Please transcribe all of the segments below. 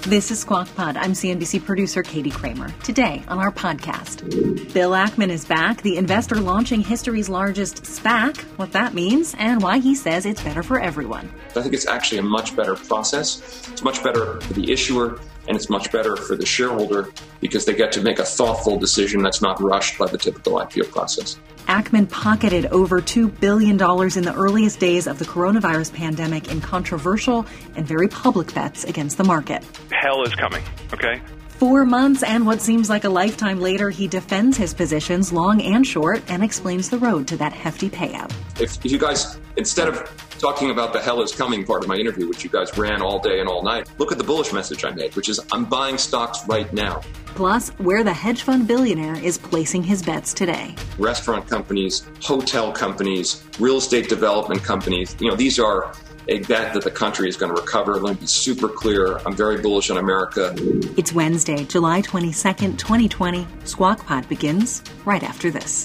This is Squawk Pod. I'm CNBC producer Katie Kramer. Today on our podcast, Bill Ackman is back, the investor launching history's largest SPAC, what that means, and why he says it's better for everyone. I think it's actually a much better process. It's much better for the issuer, and it's much better for the shareholder because they get to make a thoughtful decision that's not rushed by the typical IPO process. Ackman pocketed over $2 billion in the earliest days of the coronavirus pandemic in controversial and very public bets against the market. Hell is coming, okay? 4 months and what seems like a lifetime later, he defends his positions, long and short, and explains the road to that hefty payout. If you guys, instead of talking about the hell is coming part of my interview, which you guys ran all day and all night, look at the bullish message I made, which is I'm buying stocks right now. Plus, where the hedge fund billionaire is placing his bets today. Restaurant companies, hotel companies, real estate development companies, these are a bet that the country is going to recover. Let me be super clear. I'm very bullish on America. It's Wednesday, July 22nd, 2020. Squawk Pod begins right after this.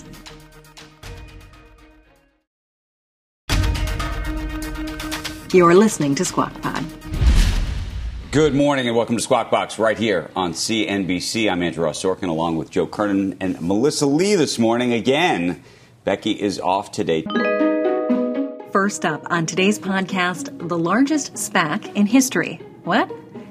You're listening to Squawk Pod. Good morning and welcome to Squawk Box right here on CNBC. I'm Andrew Ross Sorkin along with Joe Kernan and Melissa Lee this morning. Again, Becky is off today. First up on today's podcast, the largest SPAC in history. What?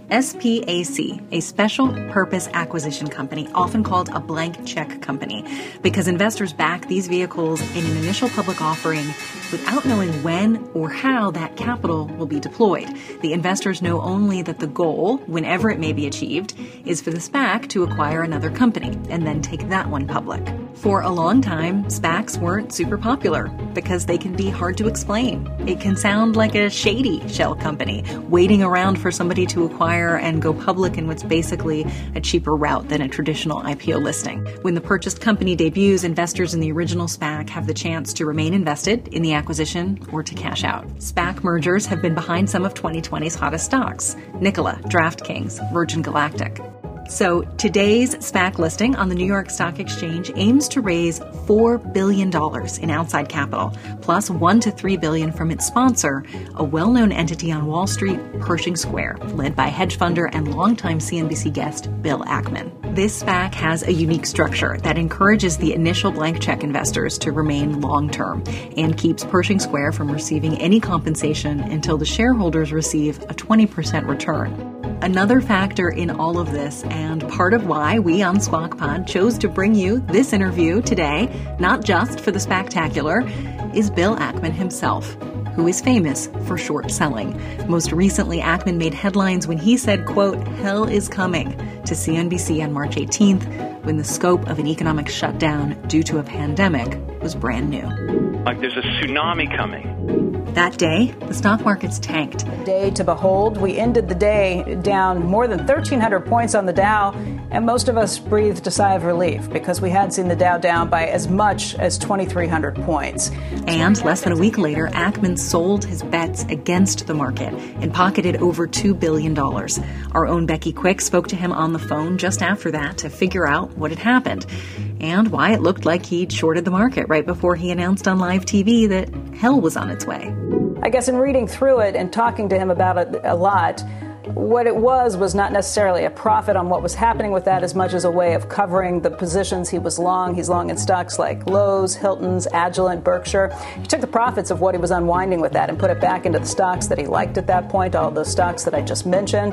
SPAC, a special purpose acquisition company, often called a blank check company, because investors back these vehicles in an initial public offering without knowing when or how that capital will be deployed. The investors know only that the goal, whenever it may be achieved, is for the SPAC to acquire another company and then take that one public. For a long time, SPACs weren't super popular because they can be hard to explain. It can sound like a shady shell company waiting around for somebody to acquire and go public in what's basically a cheaper route than a traditional IPO listing. When the purchased company debuts, investors in the original SPAC have the chance to remain invested in the acquisition or to cash out. SPAC mergers have been behind some of 2020's hottest stocks: Nikola, DraftKings, Virgin Galactic. So today's SPAC listing on the New York Stock Exchange aims to raise $4 billion in outside capital, plus $1 to $3 billion from its sponsor, a well-known entity on Wall Street, Pershing Square, led by hedge funder and longtime CNBC guest Bill Ackman. This SPAC has a unique structure that encourages the initial blank check investors to remain long-term and keeps Pershing Square from receiving any compensation until the shareholders receive a 20% return. Another factor in all of this, and part of why we on Squawk Pod chose to bring you this interview today, not just for the spectacular, is Bill Ackman himself, who is famous for short selling. Most recently, Ackman made headlines when he said, quote, "Hell is coming," to CNBC on March 18th, when the scope of an economic shutdown due to a pandemic was brand new. Like there's a tsunami coming. That day, the stock markets tanked. Day to behold, we ended the day down more than 1,300 points on the Dow, and most of us breathed a sigh of relief because we had seen the Dow down by as much as 2,300 points. And less than a week later, Ackman sold his bets against the market and pocketed over $2 billion. Our own Becky Quick spoke to him on the phone just after that to figure out what had happened and why it looked like he'd shorted the market right before he announced on live TV that hell was on its way. I guess in reading through it and talking to him about it a lot, what it was not necessarily a profit on what was happening with that as much as a way of covering the positions he was long. He's long in stocks like Lowe's, Hilton's, Agilent, Berkshire. He took the profits of what he was unwinding with that and put it back into the stocks that he liked at that point, all those stocks that I just mentioned.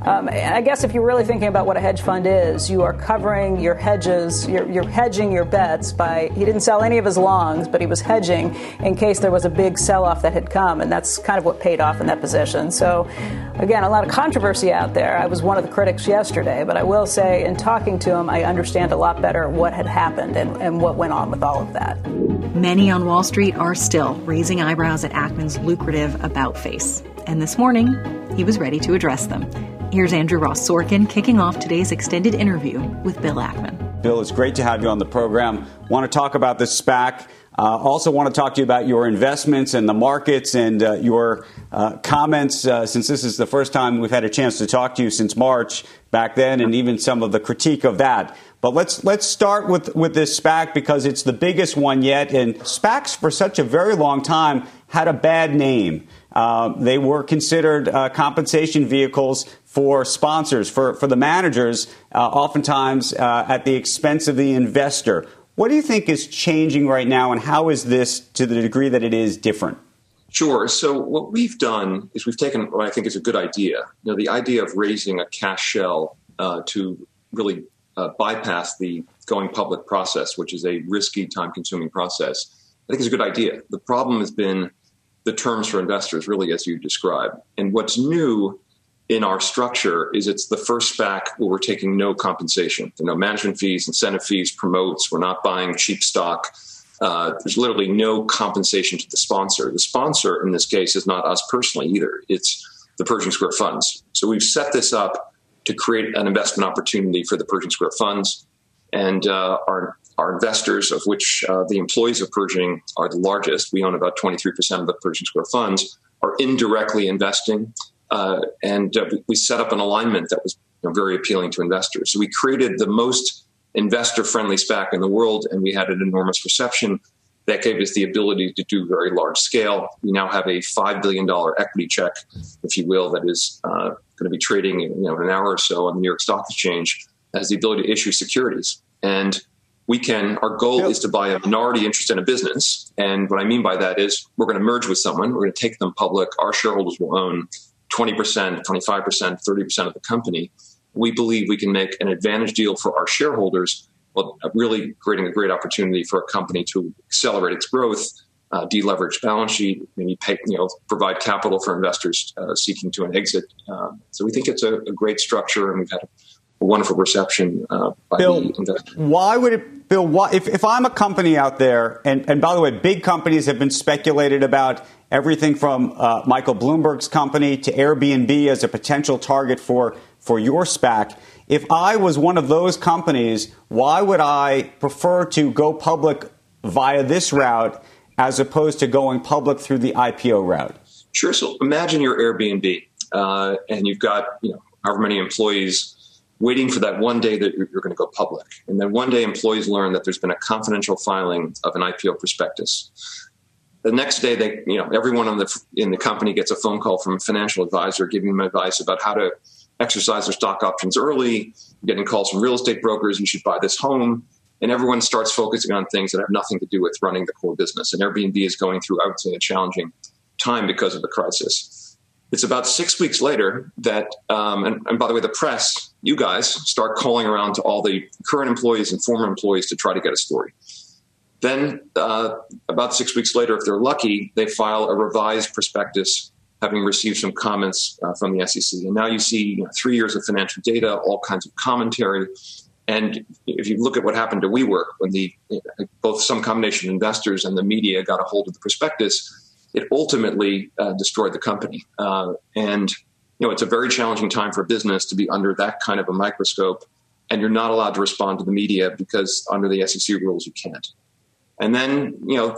I guess if you're really thinking about what a hedge fund is, you are covering your hedges, you're hedging your bets by, he didn't sell any of his longs, but he was hedging in case there was a big sell-off that had come, and that's kind of what paid off in that position. So, again, a lot of controversy out there. I was one of the critics yesterday, but I will say in talking to him, I understand a lot better what had happened and what went on with all of that. Many on Wall Street are still raising eyebrows at Ackman's lucrative about face. And this morning, he was ready to address them. Here's Andrew Ross Sorkin kicking off today's extended interview with Bill Ackman. Bill, it's great to have you on the program. Want to talk about the SPAC. Also want to talk to you about your investments and the markets and your comments, since this is the first time we've had a chance to talk to you since March back then, and even some of the critique of that. But let's start with this SPAC because it's the biggest one yet. And SPACs for such a very long time had a bad name. They were considered compensation vehicles for sponsors, for the managers, oftentimes at the expense of the investor. What do you think is changing right now, and how is this, to the degree that it is, different? Sure. So what we've done is we've taken what I think is a good idea. The idea of raising a cash shell to really bypass the going public process, which is a risky, time-consuming process, I think is a good idea. The problem has been the terms for investors, really, as you described. And what's new in our structure is it's the first SPAC where we're taking no compensation. There are no management fees, incentive fees, promotes. We're not buying cheap stock. There's literally no compensation to the sponsor. The sponsor, in this case, is not us personally either. It's the Pershing Square funds. So we've set this up to create an investment opportunity for the Pershing Square funds. And our investors, of which the employees of Pershing are the largest, we own about 23% of the Pershing Square funds, are indirectly investing. And we set up an alignment that was very appealing to investors. So we created the most investor-friendly SPAC in the world, and we had an enormous reception that gave us the ability to do very large scale. We now have a $5 billion equity check, if you will, that is going to be trading in an hour or so on the New York Stock Exchange, that has the ability to issue securities. And our goal is to buy a minority interest in a business. And what I mean by that is we're going to merge with someone. We're going to take them public. Our shareholders will own 20%, 25%, 30% of the company. We believe we can make an advantage deal for our shareholders, while really creating a great opportunity for a company to accelerate its growth, deleverage balance sheet, maybe provide capital for investors seeking to an exit. So we think it's a great structure, and we've had a wonderful reception by the investors. Why would it, Bill? If I'm a company out there, and by the way, big companies have been speculated about, everything from Michael Bloomberg's company to Airbnb as a potential target for your SPAC. If I was one of those companies, why would I prefer to go public via this route as opposed to going public through the IPO route? Sure. So imagine you're Airbnb and you've got however many employees waiting for that one day that you're going to go public. And then one day employees learn that there's been a confidential filing of an IPO prospectus. The next day, everyone in the company gets a phone call from a financial advisor giving them advice about how to exercise their stock options early, getting calls from real estate brokers, you should buy this home. And everyone starts focusing on things that have nothing to do with running the core business. And Airbnb is going through, I would say, a challenging time because of the crisis. It's about 6 weeks later that, and by the way, the press, you guys, start calling around to all the current employees and former employees to try to get a story. Then about 6 weeks later, if they're lucky, they file a revised prospectus, having received some comments from the SEC. And now you see 3 years of financial data, all kinds of commentary. And if you look at what happened to WeWork, when both some combination of investors and the media got a hold of the prospectus, it ultimately destroyed the company. And it's a very challenging time for business to be under that kind of a microscope. And you're not allowed to respond to the media because under the SEC rules, you can't. And then,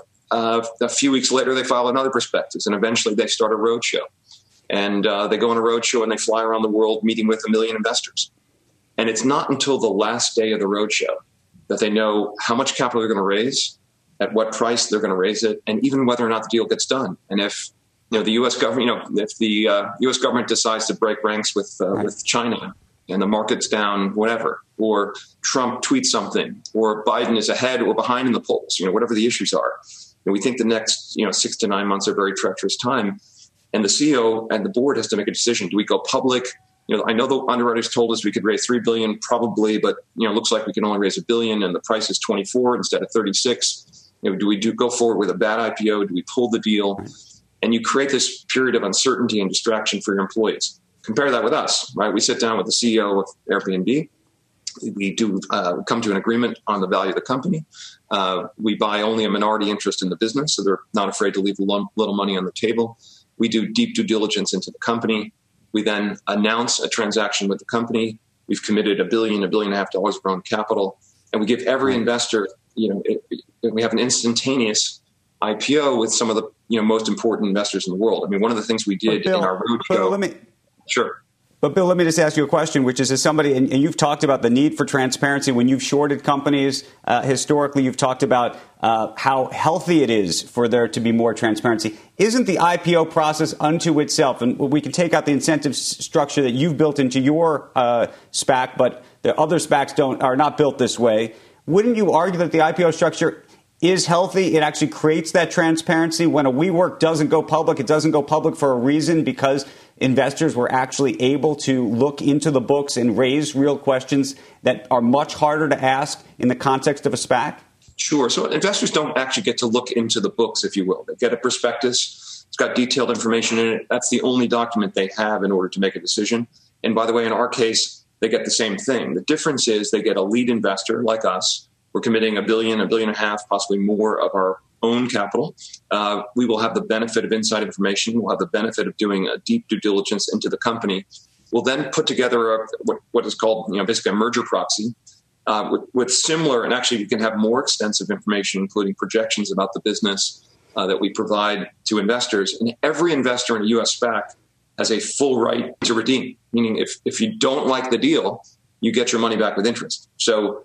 a few weeks later, they file another prospectus, and eventually they start a roadshow. And they go on a roadshow and they fly around the world meeting with 1 million investors. And it's not until the last day of the roadshow that they know how much capital they're going to raise, at what price they're going to raise it, and even whether or not the deal gets done. And if the U.S. government, if the U.S. government decides to break ranks with China, and the market's down, whatever, or Trump tweets something, or Biden is ahead or behind in the polls, whatever the issues are. And we think the next, 6 to 9 months are a very treacherous time. And the CEO and the board has to make a decision. Do we go public? I know the underwriters told us we could raise $3 billion, probably, but, it looks like we can only raise $1 billion and the price is 24 instead of 36. Do we go forward with a bad IPO? Do we pull the deal? And you create this period of uncertainty and distraction for your employees. Compare that with us, right? We sit down with the CEO of Airbnb. We do come to an agreement on the value of the company. We buy only a minority interest in the business, so they're not afraid to leave a little money on the table. We do deep due diligence into the company. We then announce a transaction with the company. We've committed $1 billion, $1.5 billion of our own capital, and we give every investor, we have an instantaneous IPO with some of the most important investors in the world. I mean, one of the things we did in our roadshow. Let me Sure. But Bill, let me just ask you a question, which is, as somebody, and you've talked about the need for transparency when you've shorted companies. Historically, you've talked about how healthy it is for there to be more transparency. Isn't the IPO process unto itself, and we can take out the incentive structure that you've built into your SPAC, but the other SPACs are not built this way. Wouldn't you argue that the IPO structure is healthy? It actually creates that transparency. When a WeWork doesn't go public, it doesn't go public for a reason, because investors were actually able to look into the books and raise real questions that are much harder to ask in the context of a SPAC? Sure. So investors don't actually get to look into the books, if you will. They get a prospectus. It's got detailed information in it. That's the only document they have in order to make a decision. And by the way, in our case, they get the same thing. The difference is they get a lead investor like us. We're committing $1 billion, $1.5 billion, possibly more of our own capital. We will have the benefit of inside information. We'll have the benefit of doing a deep due diligence into the company. We'll then put together what is called, basically a merger proxy with similar, and actually you can have more extensive information, including projections about the business that we provide to investors. And every investor in a U.S. SPAC has a full right to redeem, meaning if you don't like the deal, you get your money back with interest. So,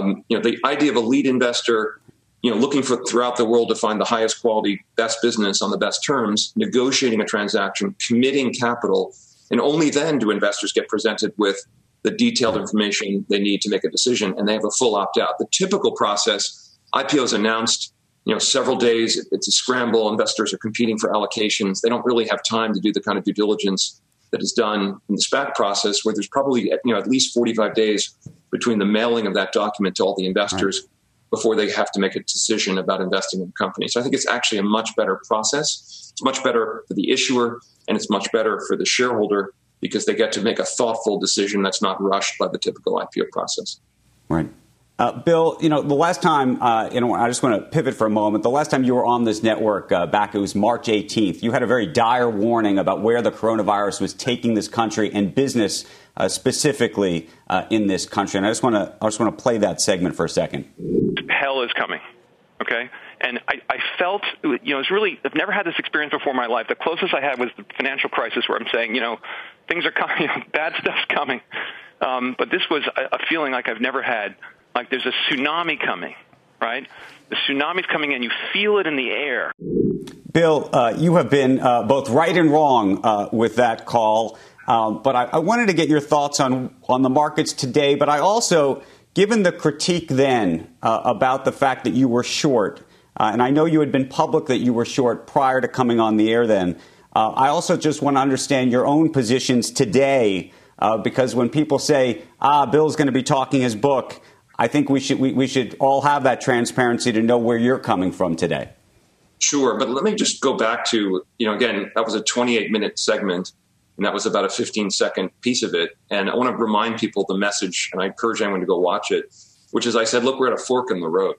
the idea of a lead investor, looking for throughout the world to find the highest quality, best business on the best terms, negotiating a transaction, committing capital, and only then do investors get presented with the detailed information they need to make a decision, and they have a full opt-out. The typical process, IPO is announced, several days, it's a scramble, investors are competing for allocations. They don't really have time to do the kind of due diligence that is done in the SPAC process, where there's probably at least 45 days between the mailing of that document to all the investors before they have to make a decision about investing in the company. So I think it's actually a much better process. It's much better for the issuer, and it's much better for the shareholder, because they get to make a thoughtful decision that's not rushed by the typical IPO process. Right. Bill, the last time, I just want to pivot for a moment. The last time you were on this network back, it was March 18th. You had a very dire warning about where the coronavirus was taking this country and business specifically in this country. And I just want to play that segment for a second. Hell is coming. OK, and I felt, it's really, I've never had this experience before in my life. The closest I had was the financial crisis, where I'm saying, things are coming, bad stuff's coming. But this was a feeling like I've never had. Like there's a tsunami coming, right? The tsunami's coming in. You feel it in the air. Bill, you have been both right and wrong with that call. But I wanted to get your thoughts on the markets today. But I also, given the critique then about the fact that you were short, and I know you had been public that you were short prior to coming on the air then, I also just want to understand your own positions today, because when people say, Bill's going to be talking his book, I think we should all have that transparency to know where you're coming from today. Sure. But let me just go back to, again, that was a 28-minute segment, and that was about a 15-second piece of it. And I want to remind people the message, and I encourage anyone to go watch it, which is I said, look, we're at a fork in the road.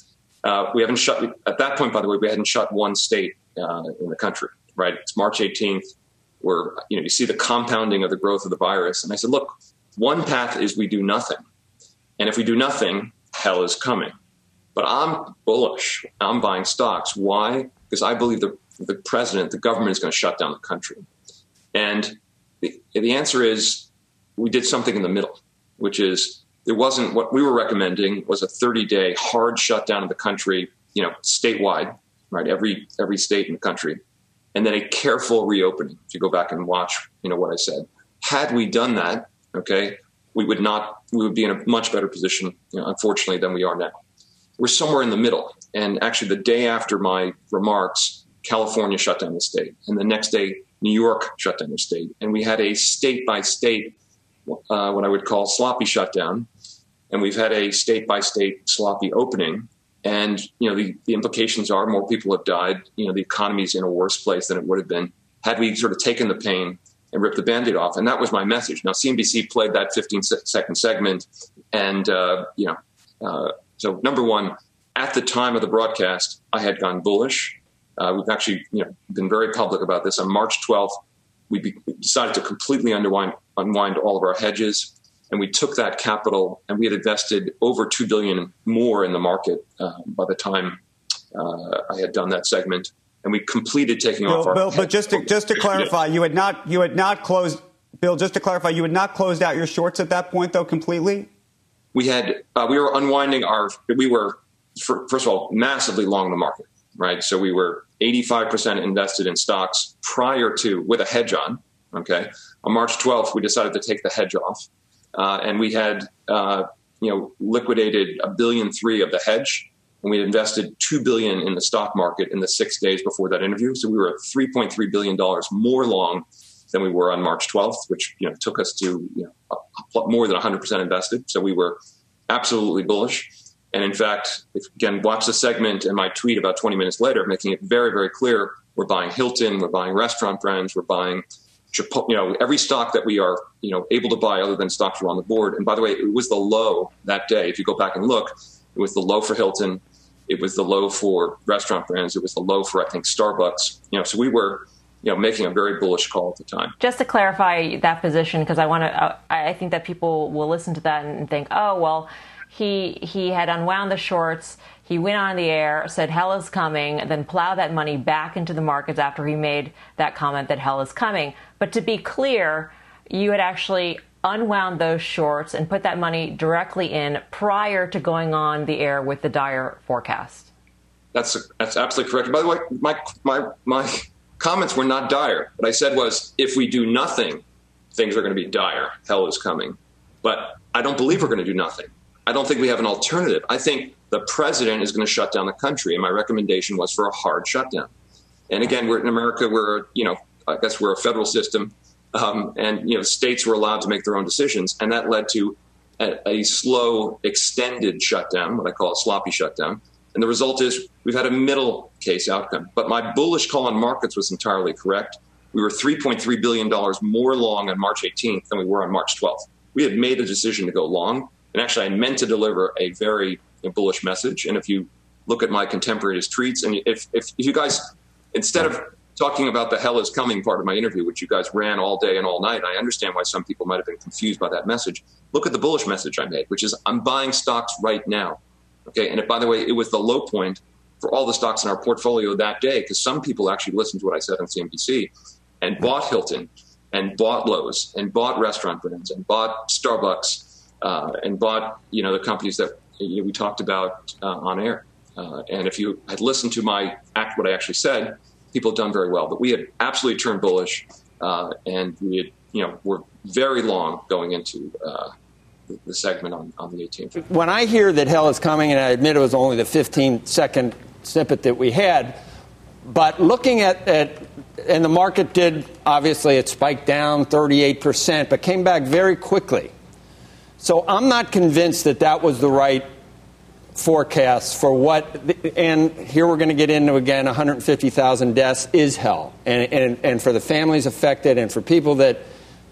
We haven't shut, at that point, by the way, we hadn't shut one state in the country, right? It's March 18th, where, you see the compounding of the growth of the virus. And I said, look, one path is we do nothing. And if we do nothing, hell is coming. But I'm bullish. I'm buying stocks. Why? Because I believe the president, the government is going to shut down the country. And the answer is we did something in the middle, which is there wasn't, what we were recommending was a 30-day hard shutdown of the country, statewide, right? Every state in the country. And then a careful reopening. If you go back and watch, what I said. Had we done that, okay, we would be in a much better position, unfortunately, than we are now. We're somewhere in the middle. And actually, the day after my remarks, California shut down the state. And the next day, New York shut down the state. And we had a state-by-state, what I would call sloppy shutdown. And we've had a state-by-state sloppy opening. And, the implications are more people have died. The economy's in a worse place than it would have been had we sort of taken the pain and ripped the Band-Aid off. And that was my message. Now, CNBC played that 15-second segment. And, so number one, at the time of the broadcast, I had gone bullish. We've actually, been very public about this. On March 12th, we decided to completely unwind all of our hedges. And we took that capital and we had invested over $2 billion more in the market by the time I had done that segment. And we completed taking off our. Bill, but just to clarify, you had not closed Bill, just to clarify, you had not closed out your shorts at that point, though, completely? We were unwinding first of all, massively long the market, right? So we were 85% invested in stocks with a hedge on, okay? On March 12th, we decided to take the hedge off. And we had, liquidated $1.3 billion of the hedge, and we invested $2 billion in the stock market in the 6 days before that interview. So we were at $3.3 billion more long than we were on March 12th, which took us to more than 100% invested. So we were absolutely bullish. And in fact, watch the segment in my tweet about 20 minutes later, making it very, very clear we're buying Hilton, we're buying Restaurant Brands, we're buying every stock that we are able to buy other than stocks were on the board. And by the way, it was the low that day. If you go back and look, it was the low for Hilton, it was the low for Restaurant Brands, it was the low for I think Starbucks. So we were making a very bullish call at the time. Just to clarify that position, because I think that people will listen to that and think, oh well, he had unwound the shorts. He went on the air, said hell is coming, then plowed that money back into the markets after he made that comment that hell is coming. But to be clear, you had actually unwound those shorts and put that money directly in prior to going on the air with the dire forecast. That's absolutely correct. By the way, my comments were not dire. What I said was, if we do nothing, things are going to be dire. Hell is coming. But I don't believe we're going to do nothing. I don't think we have an alternative. I think the president is going to shut down the country, and my recommendation was for a hard shutdown. And again, we're in America. I guess we're a federal system, and states were allowed to make their own decisions, and that led to a slow, extended shutdown, what I call a sloppy shutdown. And the result is we've had a middle case outcome. But my bullish call on markets was entirely correct. We were $3.3 billion more long on March 18th than we were on March 12th. We had made a decision to go long. And actually, I meant to deliver a very bullish message. And if you look at my contemporaneous tweets, and if you guys, instead of talking about the hell is coming part of my interview, which you guys ran all day and all night, I understand why some people might have been confused by that message. Look at the bullish message I made, which is I'm buying stocks right now. Okay. And by the way, it was the low point for all the stocks in our portfolio that day, because some people actually listened to what I said on CNBC and bought Hilton and bought Lowe's and bought Restaurant Brands and bought Starbucks. And bought, the companies that we talked about on air. And if you had listened to what I actually said, people had done very well. But we had absolutely turned bullish, and we had, were very long going into the segment on the 18th. When I hear that hell is coming, and I admit it was only the 15-second snippet that we had, but looking at and the market did, obviously, it spiked down 38%, but came back very quickly. So I'm not convinced that was the right forecast for and here we're going to get into, again, 150,000 deaths is hell. And for the families affected and for people that,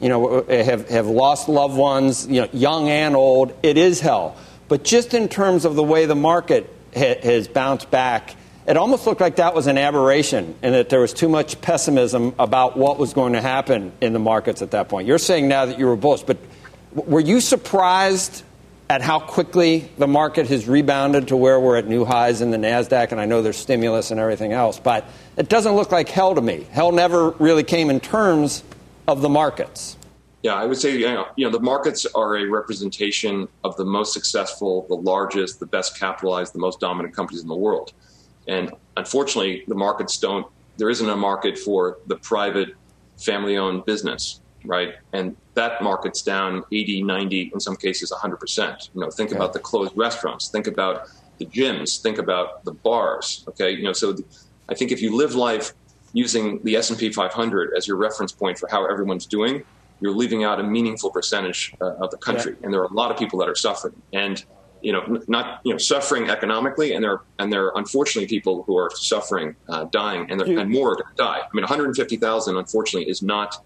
have lost loved ones, young and old, it is hell. But just in terms of the way the market has bounced back, it almost looked like that was an aberration and that there was too much pessimism about what was going to happen in the markets at that point. You're saying now that you were bullish, but were you surprised at how quickly the market has rebounded to where we're at new highs in the NASDAQ? And I know there's stimulus and everything else, but it doesn't look like hell to me. Hell never really came in terms of the markets. Yeah, I would say, the markets are a representation of the most successful, the largest, the best capitalized, the most dominant companies in the world. And unfortunately, there isn't a market for the private family-owned business. Right. And that market's down 80, 90, in some cases, 100%. Think about the closed restaurants. Think about the gyms. Think about the bars. OK, so I think if you live life using the S&P 500 as your reference point for how everyone's doing, you're leaving out a meaningful percentage of the country. Yeah. And there are a lot of people that are suffering and, not suffering economically. And there are unfortunately people who are suffering, dying and more are going to die. I mean, 150,000, unfortunately, is not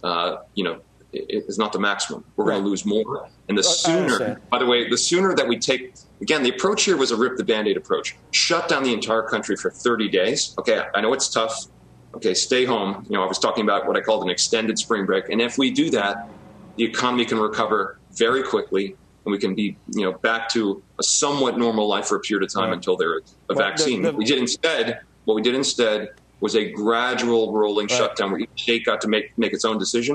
it is not the maximum. We're going to lose more. And the sooner, by the way, the sooner that we take, again, the approach here was a rip the Band-Aid approach. Shut down the entire country for 30 days. Okay, I know it's tough. Okay, stay home. I was talking about what I called an extended spring break. And if we do that, the economy can recover very quickly and we can be, back to a somewhat normal life for a period of time until there is a vaccine. What we did instead was a gradual rolling shutdown where each state got to make its own decision.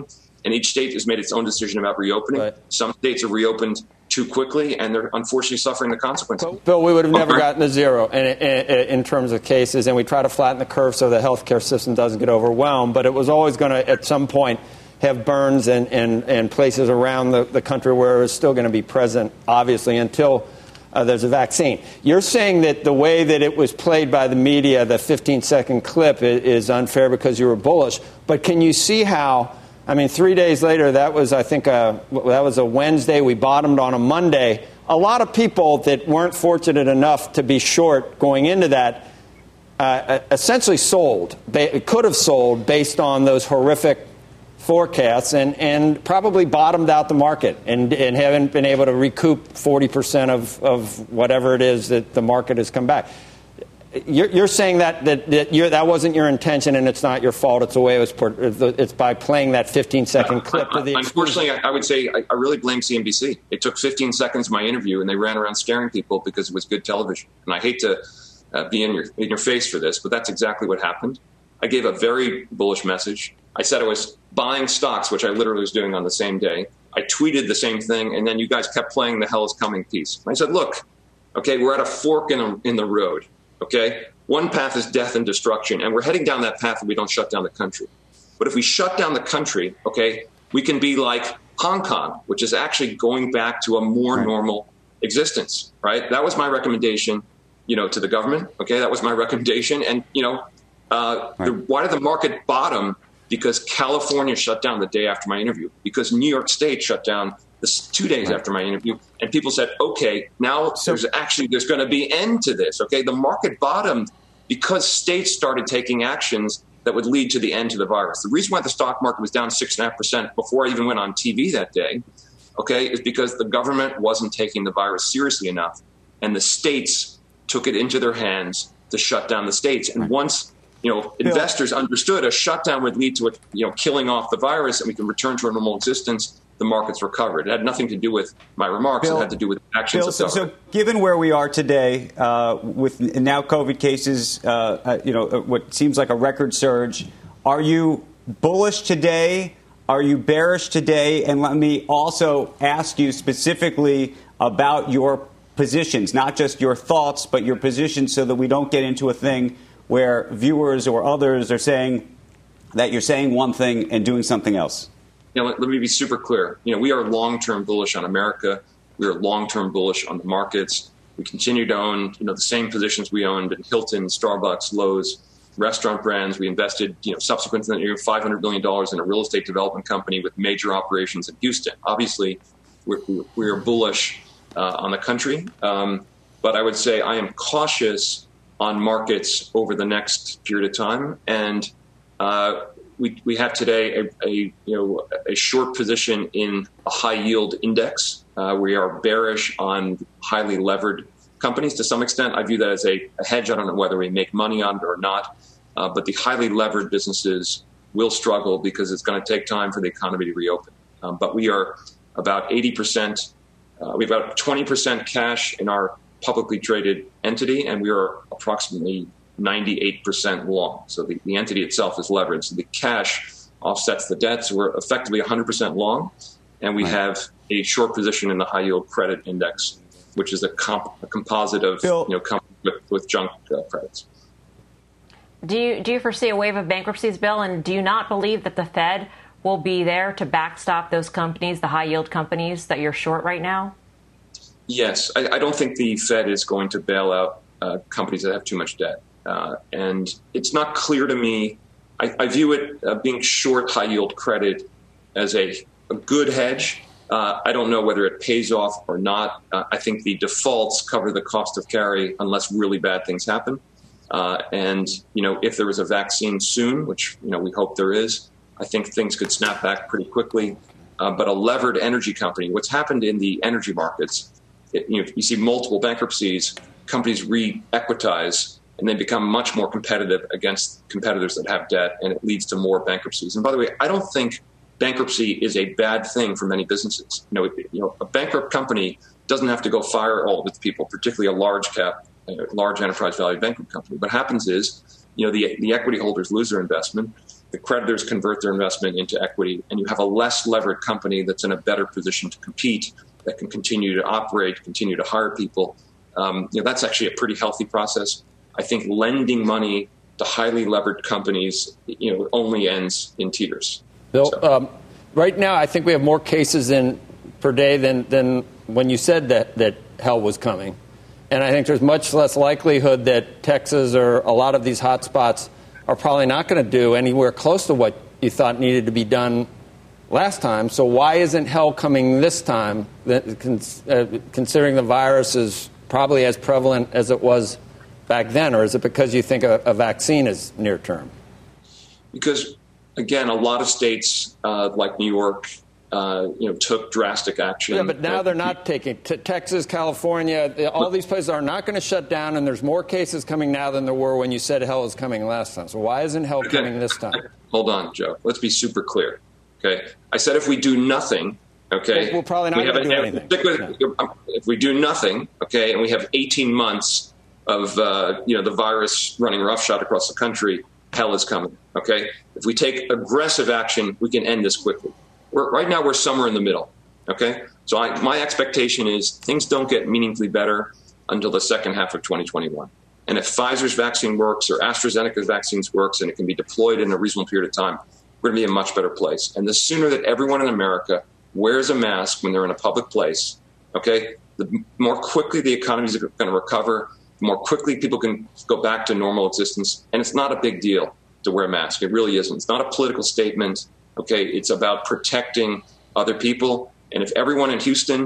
and each state has made its own decision about reopening. Right. Some states are reopened too quickly, and they're unfortunately suffering the consequences. Bill, we would have never gotten to zero in terms of cases, and we try to flatten the curve so the healthcare system doesn't get overwhelmed. But it was always going to, at some point, have burns and places around the country where it's still going to be present, obviously, until there's a vaccine. You're saying that the way that it was played by the media, the 15-second clip, is unfair because you were bullish. But can you see how? I mean, 3 days later, that was, I think, that was a Wednesday. We bottomed on a Monday. A lot of people that weren't fortunate enough to be short going into that essentially sold. They could have sold based on those horrific forecasts and probably bottomed out the market and haven't been able to recoup 40% of whatever it is that the market has come back. You're saying that wasn't your intention and it's not your fault. It's the way it was. It's by playing that 15-second clip. Unfortunately, I would say I really blame CNBC. It took 15 seconds of my interview, and they ran around scaring people because it was good television. And I hate to be in your face for this, but that's exactly what happened. I gave a very bullish message. I said I was buying stocks, which I literally was doing on the same day. I tweeted the same thing, and then you guys kept playing the hell is coming piece. And I said, look, okay, we're at a fork in the road. Okay, one path is death and destruction, and we're heading down that path if we don't shut down the country. But if we shut down the country, okay, we can be like Hong Kong, which is actually going back to a more normal existence, right? That was my recommendation, to the government. Okay, that was my recommendation, and why did the market bottom? Because California shut down the day after my interview. Because New York State shut down 2 days after my interview, and people said, okay, now there's going to be end to this. Okay, the market bottomed because states started taking actions that would lead to the end to the virus. The reason why the stock market was down 6.5% before I even went on TV that day, okay, is because the government wasn't taking the virus seriously enough, and the states took it into their hands to shut down the states. And once investors understood a shutdown would lead to killing off the virus, and we can return to a normal existence, the markets recovered. It had nothing to do with my remarks. It had to do with actions of government. So given where we are today with now COVID cases, what seems like a record surge, are you bullish today? Are you bearish today? And let me also ask you specifically about your positions, not just your thoughts, but your positions, so that we don't get into a thing where viewers or others are saying that you're saying one thing and doing something else. Let me be super clear. We are long-term bullish on America. We are long-term bullish on the markets. We continue to own, the same positions we owned in Hilton, Starbucks, Lowe's, restaurant brands. We invested, subsequent to that year, $500 million in a real estate development company with major operations in Houston. Obviously, we are bullish on the country, but I would say I am cautious on markets over the next period of time, and we have today a short position in a high yield index. We are bearish on highly levered companies to some extent. I view that as a hedge. I don't know whether we make money on it or not, but the highly levered businesses will struggle because it's going to take time for the economy to reopen. But we are about 80%. We have about 20% cash in our publicly traded entity, and we are approximately 98% long. So the entity itself is leveraged. So the cash offsets the debt. So we're effectively 100% long, and we have a short position in the high yield credit index, which is a composite of companies with junk credits. Do you foresee a wave of bankruptcies, Bill? And do you not believe that the Fed will be there to backstop those companies, the high yield companies that you're short right now? Yes, I don't think the Fed is going to bail out companies that have too much debt. And it's not clear to me. I view it being short high yield credit as a good hedge. I don't know whether it pays off or not. I think the defaults cover the cost of carry unless really bad things happen. And if there is a vaccine soon, which we hope there is, I think things could snap back pretty quickly. But a levered energy company, what's happened in the energy markets, you see multiple bankruptcies, companies re-equitize, and they become much more competitive against competitors that have debt, and it leads to more bankruptcies. And by the way, I don't think bankruptcy is a bad thing for many businesses. A bankrupt company doesn't have to go fire all of its people, particularly a large enterprise value bankrupt company. What happens is, the equity holders lose their investment. the creditors convert their investment into equity, and you have a less levered company that's in a better position to compete, that can continue to operate, continue to hire people. That's actually a pretty healthy process. I think lending money to highly levered companies, only ends in teeters. Bill, right now, I think we have more cases per day than when you said that hell was coming. And I think there's much less likelihood that Texas or a lot of these hot spots are probably not going to do anywhere close to what you thought needed to be done last time. So why isn't hell coming this time, considering the virus is probably as prevalent as it was back then? Or is it because you think a vaccine is near term? Because, again, a lot of states like New York, took drastic action. Yeah, but now they're not taking Texas, California, all these places are not going to shut down, and there's more cases coming now than there were when you said hell is coming last time. So why isn't hell coming this time? Hold on, Joe. Let's be super clear. Okay, I said if we do nothing, okay, we're probably not going to do anything. If we do nothing, okay, and we have 18 months of the virus running roughshod across the country, hell is coming. Okay, if we take aggressive action, we can end this quickly. Right now, we're somewhere in the middle, okay? So my expectation is things don't get meaningfully better until the second half of 2021. And if Pfizer's vaccine works or AstraZeneca's vaccines works and it can be deployed in a reasonable period of time, we're going to be in a much better place. And the sooner that everyone in America wears a mask when they're in a public place, okay, the more quickly the economy is going to recover, the more quickly people can go back to normal existence. And it's not a big deal to wear a mask. It really isn't. It's not a political statement. Okay, it's about protecting other people. And if everyone in Houston,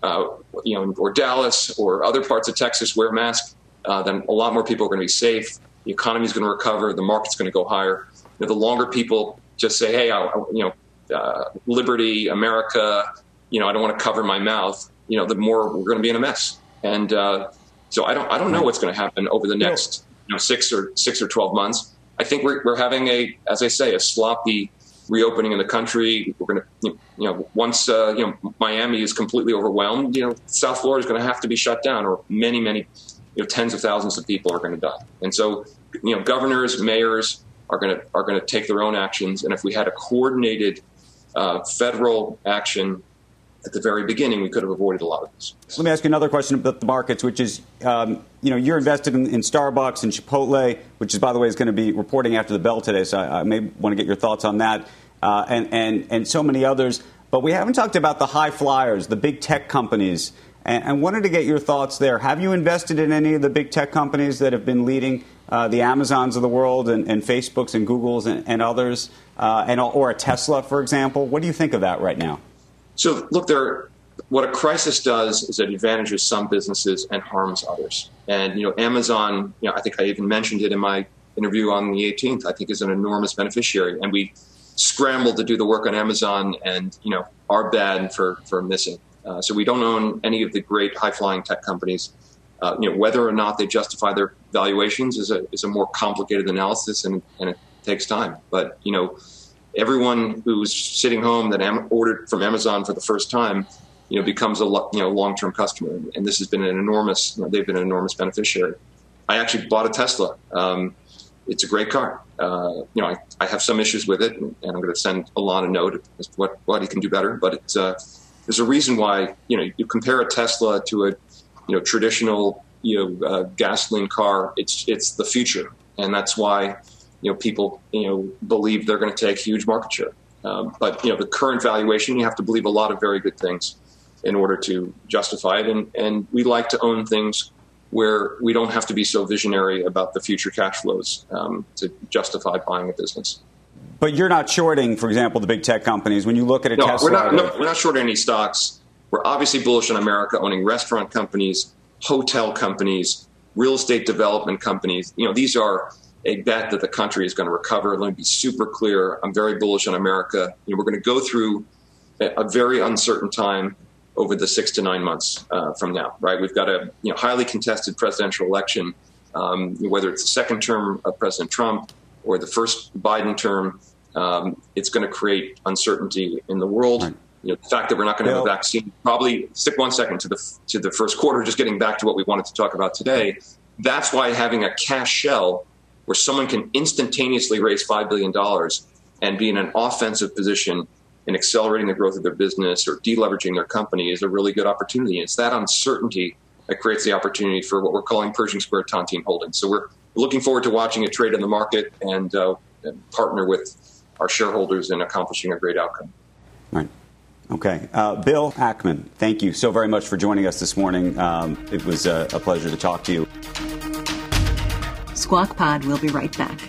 or Dallas or other parts of Texas wear a mask, then a lot more people are going to be safe. The economy is going to recover. The market's going to go higher. The longer people just say, hey, liberty, America, I don't want to cover my mouth, the more we're going to be in a mess. And so I don't know what's going to happen over the next 6 or 12 months. I think we're having as I say, a sloppy reopening in the country. We're going to, once Miami is completely overwhelmed, South Florida is going to have to be shut down, or many, tens of thousands of people are going to die. And so, governors, mayors are going to take their own actions. And if we had a coordinated federal action at the very beginning, we could have avoided a lot of this. Let me ask you another question about the markets, which is, you're invested in Starbucks and Chipotle, which is, by the way, is going to be reporting after the bell today. So I may want to get your thoughts on that, and so many others. But we haven't talked about the high flyers, the big tech companies, and wanted to get your thoughts there. Have you invested in any of the big tech companies that have been leading the Amazons of the world and Facebooks and Googles and others, or a Tesla, for example? What do you think of that right now? So, look, what a crisis does is it advantages some businesses and harms others. And, Amazon, I think I even mentioned it in my interview on the 18th, I think is an enormous beneficiary. And we scrambled to do the work on Amazon and, are bad for missing. So we don't own any of the great high-flying tech companies. Whether or not they justify their valuations is a more complicated analysis, and it takes time. But, everyone who's sitting home that ordered from Amazon for the first time, becomes a long-term customer, and this has been they've been an enormous beneficiary. I actually bought a Tesla. It's a great car. I have some issues with it, and I'm going to send Elon a note as to what he can do better. But there's a reason why you compare a Tesla to a traditional gasoline car. It's the future, and that's why. People, believe they're going to take huge market share. But, the current valuation, you have to believe a lot of very good things in order to justify it. And we like to own things where we don't have to be so visionary about the future cash flows to justify buying a business. But you're not shorting, for example, the big tech companies. When you look at a Tesla. We're not shorting any stocks. We're obviously bullish on America, owning restaurant companies, hotel companies, real estate development companies. These are a bet that the country is going to recover. Let me be super clear. I'm very bullish on America. We're going to go through a very uncertain time over the 6 to 9 months from now, right? We've got a highly contested presidential election, whether it's the second term of President Trump or the first Biden term. It's going to create uncertainty in the world. Right. The fact that we're not going to have a vaccine, probably stick 1 second to the first quarter, just getting back to what we wanted to talk about today. That's why having a cash shell where someone can instantaneously raise $5 billion and be in an offensive position in accelerating the growth of their business or deleveraging their company is a really good opportunity. It's that uncertainty that creates the opportunity for what we're calling Pershing Square Tontine Holdings. So we're looking forward to watching it trade in the market and partner with our shareholders in accomplishing a great outcome. Right. Okay. Bill Ackman, thank you so very much for joining us this morning. It was a pleasure to talk to you. Squawk Pod will be right back.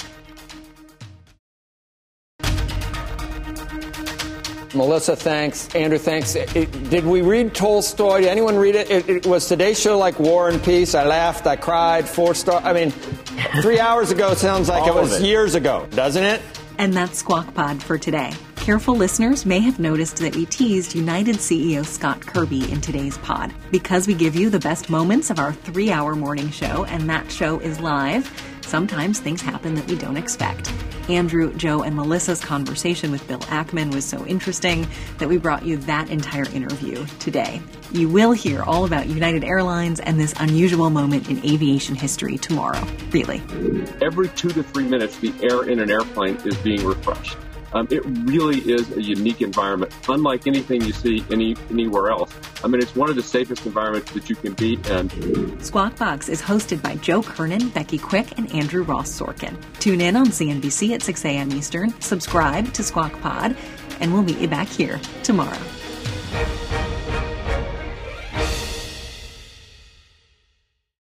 Melissa, thanks. Andrew, thanks. Did we read Tolstoy? Did anyone read it? It was today's show like War and Peace. I laughed. I cried. 4-star. I mean, 3 hours ago sounds like it was years ago, doesn't it? And that's Squawk Pod for today. Careful listeners may have noticed that we teased United CEO Scott Kirby in today's pod. Because we give you the best moments of our 3-hour morning show, and that show is live, sometimes things happen that we don't expect. Andrew, Joe, and Melissa's conversation with Bill Ackman was so interesting that we brought you that entire interview today. You will hear all about United Airlines and this unusual moment in aviation history tomorrow. Really. Every 2 to 3 minutes, the air in an airplane is being refreshed. It really is a unique environment, unlike anything you see anywhere else. I mean, it's one of the safest environments that you can be in. Squawk Box is hosted by Joe Kernan, Becky Quick, and Andrew Ross Sorkin. Tune in on CNBC at 6 a.m. Eastern, subscribe to Squawk Pod, and we'll meet you back here tomorrow.